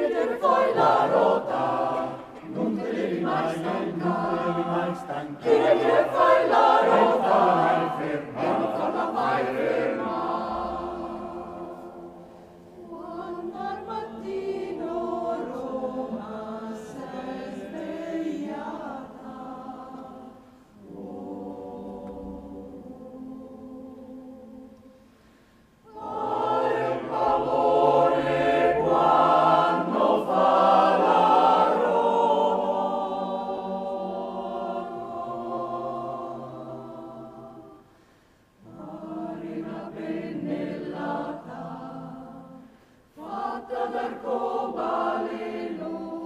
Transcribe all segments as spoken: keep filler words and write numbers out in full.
Girate poi la rota, non te devi mai stancare. Girate poi la rota, e non farla mai ferma. Quando al mattino Roma s'è svegliata, pare un pavone quando fa la Roma. Pare una pennellata fatta d'arcobaleno,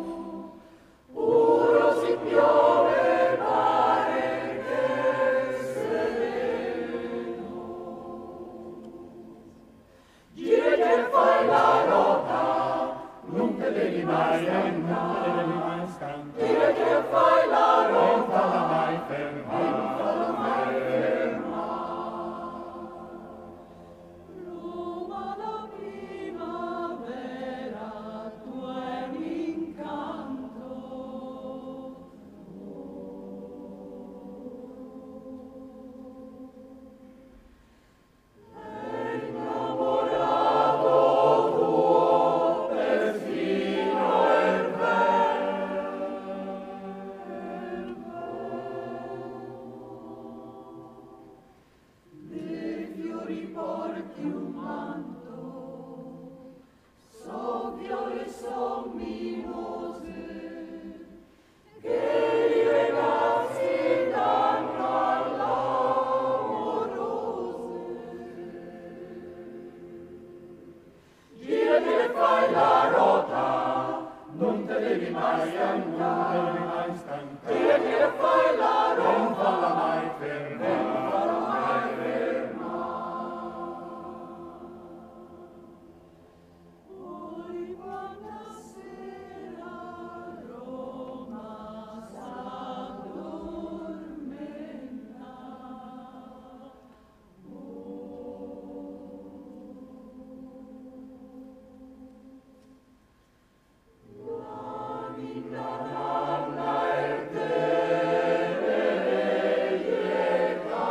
puro si piove, pare che sereno. Gira che fai la rota, non te devi mai stancare. Gira che fai la rota, non farla mai fermare. Non farla mai fermare. Roma la primavera, tu è un incanto. È innamorato tuo perfino il vento. Dei fiori porti un manto, so viole, so mimose, che i ragazzi danno all'amorose. Girati e fai la rota, non te devi mai stancare. Girati e fai la rota, non farla mai fermare. Non farla mai fermare. Poi quando sera Roma s'addormenta, la ninna nanna e Tevere lieta,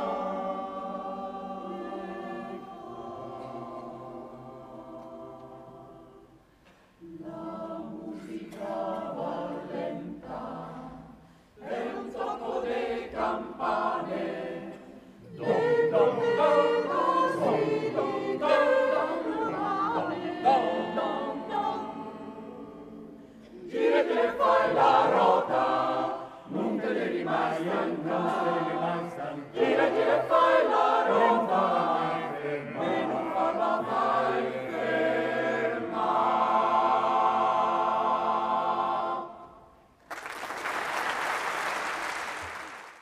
la musica va lenta, è un tocco de campane, dum dum dum così, dum dum dum dum dum dum. Gira che fai la rota, non te devi mai stancare.